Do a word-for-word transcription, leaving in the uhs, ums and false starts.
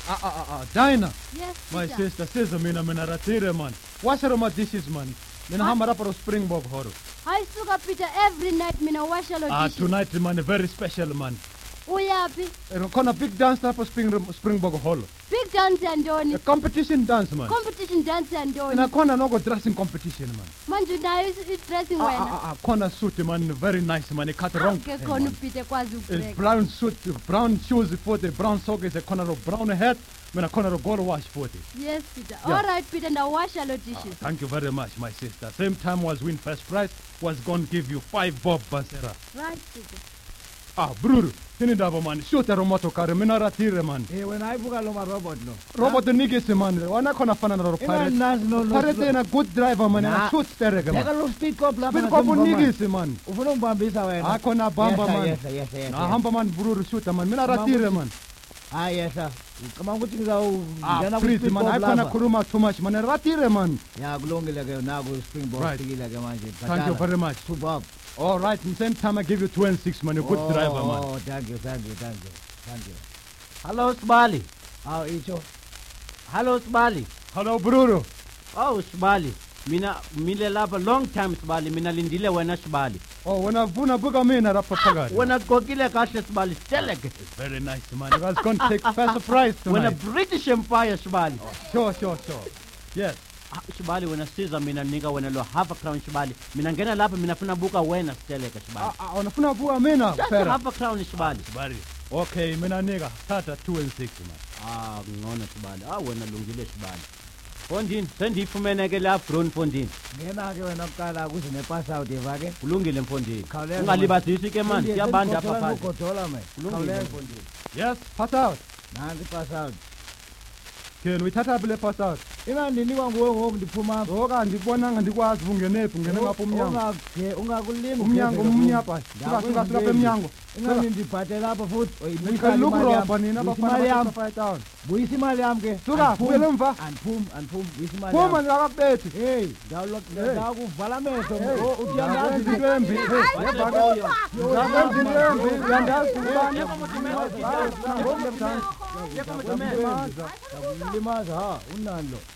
Ah, ah, ah, ah, Dinah. Yes, My Peter. sister says, mina mina ratire man. Wash her my dishes man. Mina hama raparo Springbok horo. Hayi suka Peter, every night mina washa lo Ah, dishes. tonight man, very special man. Uyaphi? And kona big dance lapho Spring Springbok holo. Big dance yantoni? A competition dance man. Competition dance yantoni? And khona noko dressing competition man. Manje nayo i-dressing Ah, wena. ah, ah, khona suit man, very nice man. It cut wrong. Ke khona uPeter kwazi It's ukubreak. brown suit, brown shoes for the brown socks, a corner of brown hat, mina corner of gold wash for it. Yes, Peter. Yeah. All right, Peter, now washa lo dishes. Thank you very much, my sister. Same time was win first prize, was going to give you five bob basera. Right, Peter. Ah, bruru, tini dabo man, shoot a moto car, mina ratire man. Eh, when I book a loma robot no. Robot the niggas man, wana kona fana na pirate. Nas no no. Pirate na good driver man, and Nah. a shoot sterege Eka man. lo speed cop la. Speed cop niggas man. Ufuna umbambisa wena. Ah, kona bamba man. Yes, yes, yes. Na hamba man bruru shoot man, mina ratire man. Ah, yes sir. Kama ukuthi ngizawu Ah, ngena ku please speed man, cop I kona lapha. kuruma too much man, ratire man. Ya kulungile ke naku Springbok Right. fikile ke manje. Thank you very much. Superb. All right, in same time I give you two and six man, a good Oh, driver man. Oh, thank you, thank you, thank you. Thank you. Hello Sibali. Aw icho. Hello Sibali. Hello bruru. Oh Sibali. Mina mile lapha long time Sibali. Mina lindile wena Sibali. Oh, when I vuna buga mina rapha phakathi. Wena gqokile kahle Sibali. Steleke. Very nice man. I was going to take first prize Wena tonight. British Empire Sibali. Sure, sure, sure. Yes. Ah, Sibali wena siza mina nika wena lo half a crown Sibali. Mina ngena lapha mina funa buka wena Steleke Sibali. Ah, ah, unafuna buga mina Just phera. half a crown Sibali. Sibali. Okay, mina nigga, tata two and six man. Ah, ngona Sibali. Ah wena lungile Sibali. Fondini, sendifumene ke la drone Fondini. Ngena ke wena kuqala kuze ne pass out evake. Kulungile Mfondini. Khawuleza, Ungalibazisi ke man, siyabanda apha phansi. Ugodola man. Kulungile Khawuleza. Mfondini. Yes, pass out. Nanti pass out. Can we tata bile pass out? Ingandinikwa nguwe ngoku ndiphuma. Ngoka ndibonanga ndikwazi ungenephi ungene ngapha umnyango. Ungake ungakulimi. Umnyango umnyapha. Suka suka suka emnyango. Ingani ndibhathe lapha futhi. Nika look roba nina bafana yami. bafana down. Buyisa imali yami ke. Suka buyele emva. Andiphumi, andiphumi. Buyisa imali. Phuma ngakakubethi. Hey, ndawulo ndakuvala amehlo. Uyandazi Uyandazi into embi. Yebhaka. Uyandazi into embi. Uyandazi ubani. Limaza ha unalo.